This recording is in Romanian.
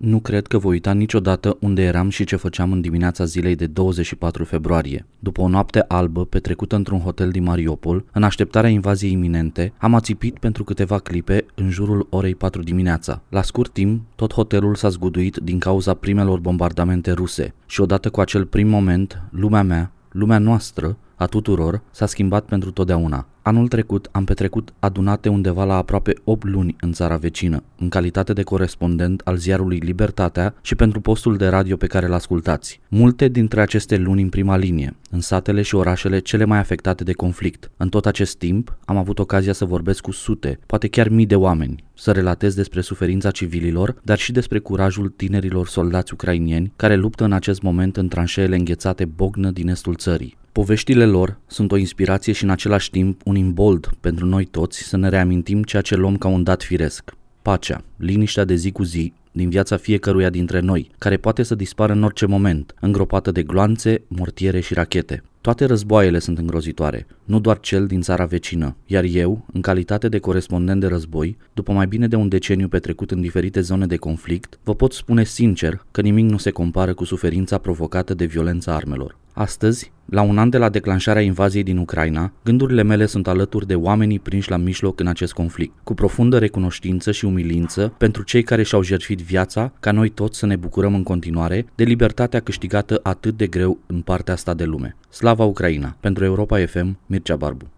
Nu cred că voi uita niciodată unde eram și ce făceam în dimineața zilei de 24 februarie. După o noapte albă petrecută într-un hotel din Mariupol, în așteptarea invaziei iminente, am ațipit pentru câteva clipe în jurul orei 4 dimineața. La scurt timp, tot hotelul s-a zguduit din cauza primelor bombardamente ruse și odată cu acel prim moment, lumea mea, lumea noastră, a tuturor, s-a schimbat pentru totdeauna. Anul trecut am petrecut adunate undeva la aproape 8 luni în țara vecină, în calitate de corespondent al ziarului Libertatea și pentru postul de radio pe care îl ascultați. Multe dintre aceste luni în prima linie, în satele și orașele cele mai afectate de conflict. În tot acest timp am avut ocazia să vorbesc cu sute, poate chiar mii de oameni, să relatez despre suferința civililor, dar și despre curajul tinerilor soldați ucrainieni care luptă în acest moment în tranșeele înghețate Bognă din estul țării. Poveștile lor sunt o inspirație și în același timp un imbold pentru noi toți să ne reamintim ceea ce luăm ca un dat firesc. Pacea, liniștea de zi cu zi din viața fiecăruia dintre noi, care poate să dispară în orice moment, îngropată de gloanțe, mortiere și rachete. Toate războaiele sunt îngrozitoare, nu doar cel din țara vecină, iar eu, în calitate de corespondent de război, după mai bine de un deceniu petrecut în diferite zone de conflict, vă pot spune sincer că nimic nu se compară cu suferința provocată de violența armelor. Astăzi, la un an de la declanșarea invaziei din Ucraina, gândurile mele sunt alături de oamenii prinși la mijloc în acest conflict, cu profundă recunoștință și umilință pentru cei care și-au jertfit viața, ca noi toți să ne bucurăm în continuare de libertatea câștigată atât de greu în partea asta de lume. Slava Ucraina! Pentru Europa FM, Mircea Barbu.